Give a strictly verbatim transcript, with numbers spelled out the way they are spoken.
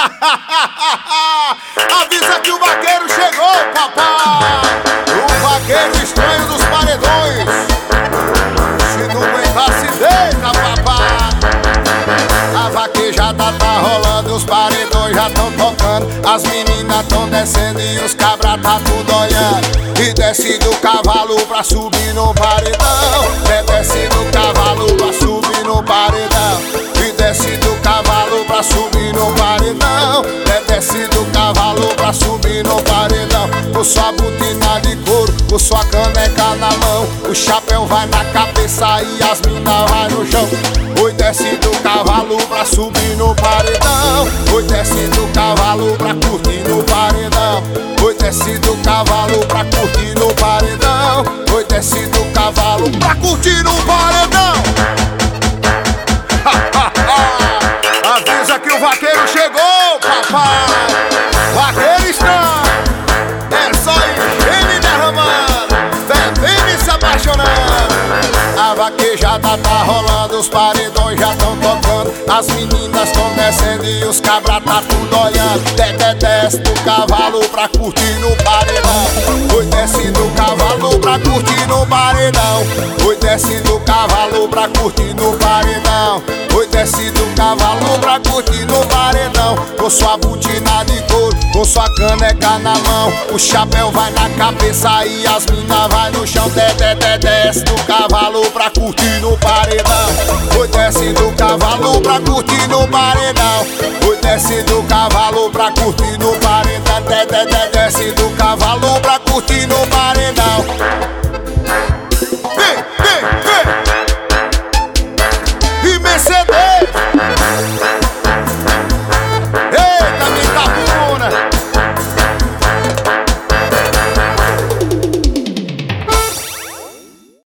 Avisa que o vaqueiro chegou, papai. O vaqueiro estranho dos paredões. Se não aguentar, se deita, papai. A vaquejada tá rolando, os paredões já tão tocando. As meninas tão descendo e os cabras tá tudo olhando. E desce do cavalo pra subir no paredão. É, desce do cavalo pra subir no paredão. E desce do cavalo pra subir no paredão. É, desce do cavalo pra subir no paredão. Com sua botina de couro, com sua caneca na mão. O chapéu vai na cabeça e as minas vai no chão. Oi, desce do cavalo pra subir no paredão. Oi, desce do cavalo pra curtir no paredão. Oi, desce do cavalo pra curtir no paredão. Oi, desce do cavalo pra curtir no paredão. Avisa que o vaqueiro chegou, papai. Vaqueiro está. É só higiene derramando, bebendo e se apaixonando. A vaquejada tá rolando, os paredões já tão tocando. As meninas tão descendo e os cabras tá tudo olhando. Dedé desce do cavalo pra curtir no paredão. Oi, desce do cavalo pra curtir no paredão. Oi, desce do cavalo pra curtir no paredão. Oi, desce do cavalo pra curtir no paredão. Com sua botina de couro, com sua caneca na mão. O chapéu vai na cabeça e as minas vai no chão. Dedé desce do cavalo pra curtir no paredão. Oi, desce do cavalo pra curtir no paredão. Oi, desce do cavalo pra curtir no